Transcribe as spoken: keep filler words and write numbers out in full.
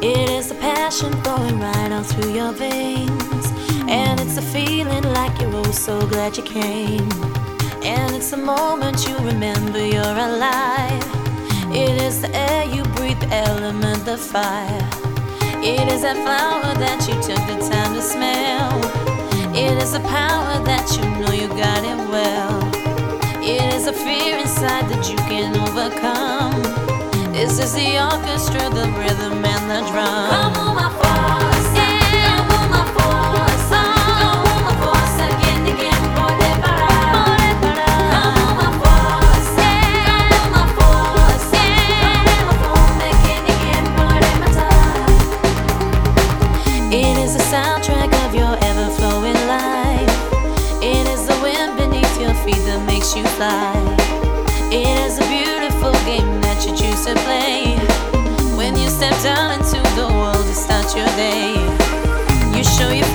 It is a passion flowing right on through your veins, and it's a feeling like you're oh so glad you came. And it's a moment you remember you're alive. It is the air you breathe, the element, the fire. It is that flower that you took the time to smell. It is the power that you know you got it well. It is a fear inside that you can overcome. This is the orchestra, the rhythm and the drum. Come on, my force, yeah. Come on, my force, oh. Come on, my force, again, again, pode parar. Come on, my force, yeah. Come on, my force, yeah. Come on, my force, again, again, pode matar. It is the soundtrack of your ever-flowing life. It is the wind beneath your feet that makes you fly. It is a beautiful game that you choose to play. When you step down into the world to start your day, you show your